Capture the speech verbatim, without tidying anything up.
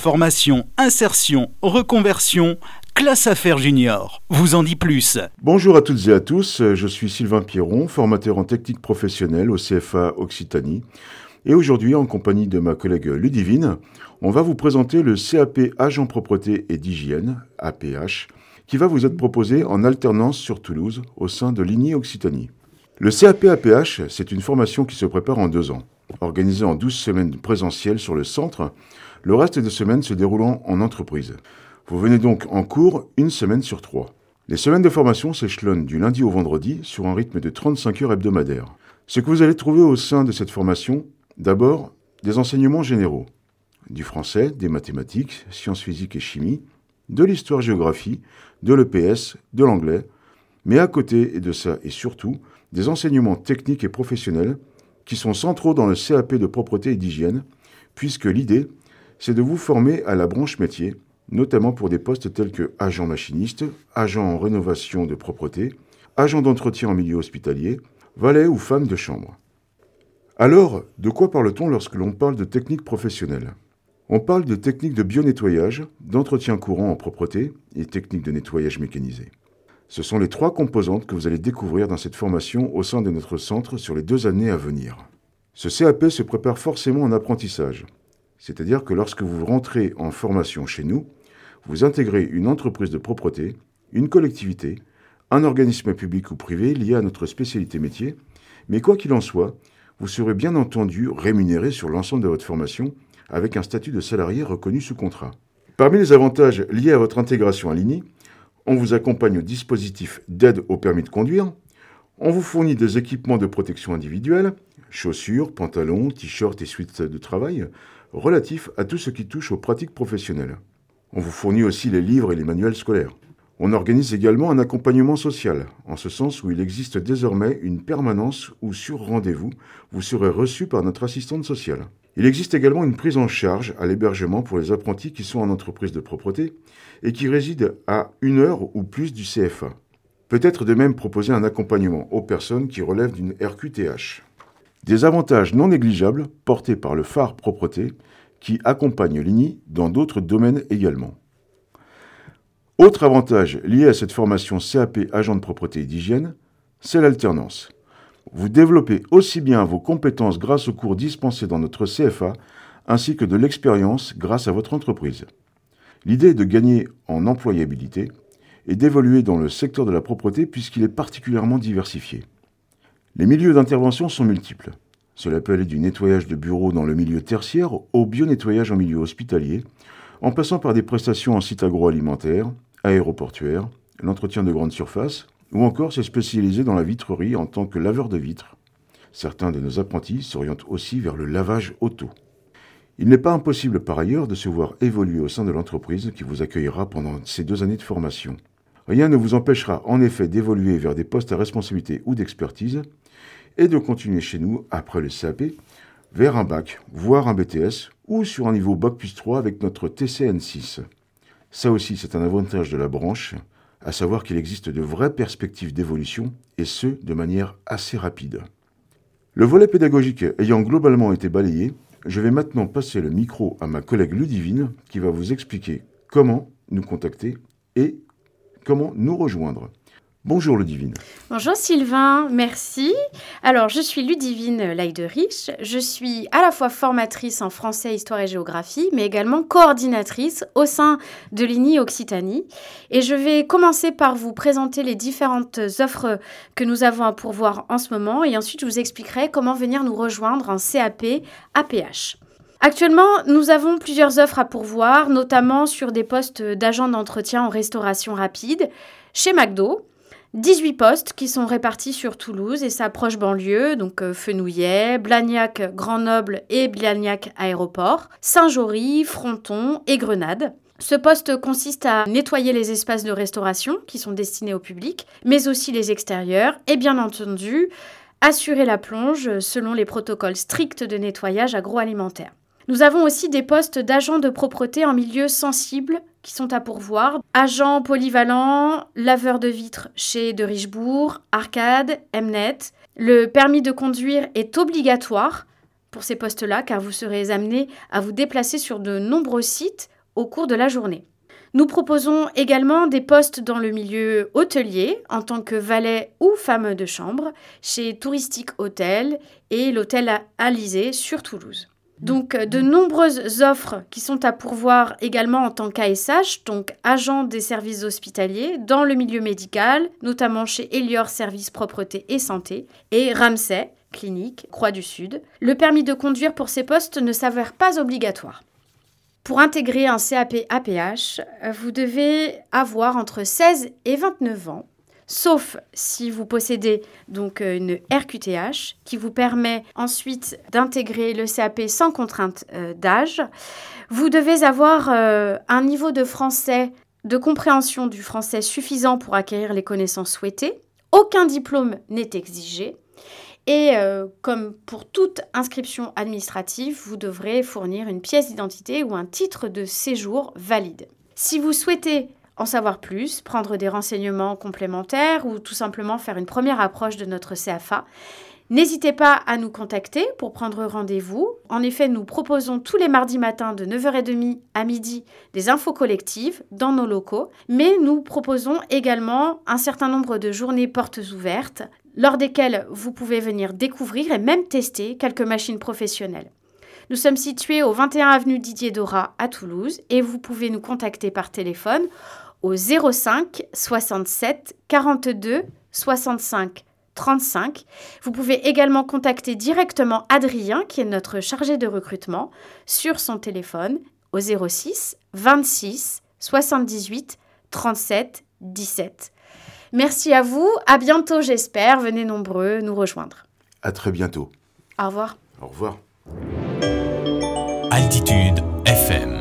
Formation, insertion, reconversion, Classe Affaires Junior vous en dit plus. Bonjour à toutes et à tous, je suis Sylvain Pierron, formateur en technique professionnelle au C F A Occitanie. Et aujourd'hui, en compagnie de ma collègue Ludivine, on va vous présenter le C A P Agent Propreté et d'Hygiène, A P H, qui va vous être proposé en alternance sur Toulouse au sein de l'I N I Occitanie. Le C A P A P H, c'est une formation qui se prépare en deux ans, organisée en douze semaines présentielles sur le centre, le reste des semaines se déroulant en entreprise. Vous venez donc en cours une semaine sur trois. Les semaines de formation s'échelonnent du lundi au vendredi sur un rythme de trente-cinq heures hebdomadaires. Ce que vous allez trouver au sein de cette formation, d'abord, des enseignements généraux, du français, des mathématiques, sciences physiques et chimie, de l'histoire-géographie, de l'E P S, de l'anglais, mais à côté de ça et surtout, des enseignements techniques et professionnels qui sont centraux dans le C A P de propreté et d'hygiène, puisque l'idée, c'est de vous former à la branche métier, notamment pour des postes tels que agent machiniste, agent en rénovation de propreté, agent d'entretien en milieu hospitalier, valet ou femme de chambre. Alors, de quoi parle-t-on lorsque l'on parle de techniques professionnelles ? On parle de techniques de bio-nettoyage, d'entretien courant en propreté et techniques de nettoyage mécanisé. Ce sont les trois composantes que vous allez découvrir dans cette formation au sein de notre centre sur les deux années à venir. Ce C A P se prépare forcément en apprentissage, c'est-à-dire que lorsque vous rentrez en formation chez nous, vous intégrez une entreprise de propreté, une collectivité, un organisme public ou privé lié à notre spécialité métier, mais quoi qu'il en soit, vous serez bien entendu rémunéré sur l'ensemble de votre formation avec un statut de salarié reconnu sous contrat. Parmi les avantages liés à votre intégration à l'I N I, on vous accompagne au dispositif d'aide au permis de conduire, on vous fournit des équipements de protection individuelle, chaussures, pantalons, t-shirts et suites de travail, relatifs à tout ce qui touche aux pratiques professionnelles. On vous fournit aussi les livres et les manuels scolaires. On organise également un accompagnement social, en ce sens où il existe désormais une permanence où sur rendez-vous, vous serez reçu par notre assistante sociale. Il existe également une prise en charge à l'hébergement pour les apprentis qui sont en entreprise de propreté et qui résident à une heure ou plus du C F A. Peut-être de même proposer un accompagnement aux personnes qui relèvent d'une R Q T H. Des avantages non négligeables portés par le phare propreté qui accompagne l'I N I dans d'autres domaines également. Autre avantage lié à cette formation C A P Agent de propreté et d'hygiène, c'est l'alternance. Vous développez aussi bien vos compétences grâce aux cours dispensés dans notre C F A, ainsi que de l'expérience grâce à votre entreprise. L'idée est de gagner en employabilité et d'évoluer dans le secteur de la propreté puisqu'il est particulièrement diversifié. Les milieux d'intervention sont multiples. Cela peut aller du nettoyage de bureaux dans le milieu tertiaire au bio-nettoyage en milieu hospitalier, en passant par des prestations en site agroalimentaire, aéroportuaire, l'entretien de grandes surfaces, ou encore se spécialiser dans la vitrerie en tant que laveur de vitres. Certains de nos apprentis s'orientent aussi vers le lavage auto. Il n'est pas impossible par ailleurs de se voir évoluer au sein de l'entreprise qui vous accueillera pendant ces deux années de formation. Rien ne vous empêchera en effet d'évoluer vers des postes à responsabilité ou d'expertise et de continuer chez nous après le C A P vers un bac, voire un B T S ou sur un niveau bac plus trois avec notre T C N six. Ça aussi c'est un avantage de la branche, à savoir qu'il existe de vraies perspectives d'évolution et ce de manière assez rapide. Le volet pédagogique ayant globalement été balayé, je vais maintenant passer le micro à ma collègue Ludivine qui va vous expliquer comment nous contacter et comment nous rejoindre. Bonjour Ludivine. Bonjour Sylvain, merci. Alors je suis Ludivine Leiderich, je suis à la fois formatrice en français, histoire et géographie, mais également coordinatrice au sein de l'I N I Occitanie. Et je vais commencer par vous présenter les différentes offres que nous avons à pourvoir en ce moment et ensuite je vous expliquerai comment venir nous rejoindre en C A P A P H. Actuellement, nous avons plusieurs offres à pourvoir, notamment sur des postes d'agents d'entretien en restauration rapide, chez McDo. dix-huit postes qui sont répartis sur Toulouse et sa proche banlieue, donc euh, Fenouillet, Blagnac, Grenoble et Blagnac Aéroport, Saint-Jory, Fronton et Grenade. Ce poste consiste à nettoyer les espaces de restauration qui sont destinés au public, mais aussi les extérieurs et bien entendu, assurer la plonge selon les protocoles stricts de nettoyage agroalimentaire. Nous avons aussi des postes d'agents de propreté en milieu sensible qui sont à pourvoir. Agents polyvalents, laveurs de vitres chez De Richebourg, Arcade, Mnet. Le permis de conduire est obligatoire pour ces postes-là car vous serez amenés à vous déplacer sur de nombreux sites au cours de la journée. Nous proposons également des postes dans le milieu hôtelier en tant que valet ou femme de chambre chez Touristique Hôtel et l'hôtel Alizé sur Toulouse. Donc, de nombreuses offres qui sont à pourvoir également en tant qu'A S H, donc agent des services hospitaliers, dans le milieu médical, notamment chez Elior Services Propreté et Santé, et Ramsay, clinique, Croix du Sud. Le permis de conduire pour ces postes ne s'avère pas obligatoire. Pour intégrer un C A P A P H, vous devez avoir entre seize et vingt-neuf ans, sauf si vous possédez donc une R Q T H qui vous permet ensuite d'intégrer le C A P sans contrainte euh, d'âge. Vous devez avoir euh, un niveau de français, de compréhension du français suffisant pour acquérir les connaissances souhaitées. Aucun diplôme n'est exigé. Et euh, comme pour toute inscription administrative, vous devrez fournir une pièce d'identité ou un titre de séjour valide. Si vous souhaitez en savoir plus, prendre des renseignements complémentaires ou tout simplement faire une première approche de notre C F A, n'hésitez pas à nous contacter pour prendre rendez-vous. En effet, nous proposons tous les mardis matins de neuf heures trente à midi des infos collectives dans nos locaux, mais nous proposons également un certain nombre de journées portes ouvertes, lors desquelles vous pouvez venir découvrir et même tester quelques machines professionnelles. Nous sommes situés au vingt et un avenue Didier Dora à Toulouse et vous pouvez nous contacter par téléphone au zéro cinq soixante-sept quarante-deux soixante-cinq trente-cinq. Vous pouvez également contacter directement Adrien, qui est notre chargé de recrutement, sur son téléphone au zéro six vingt-six soixante-dix-huit trente-sept dix-sept. Merci à vous, à bientôt j'espère, venez nombreux nous rejoindre. À très bientôt. Au revoir. Au revoir. Altitude F M.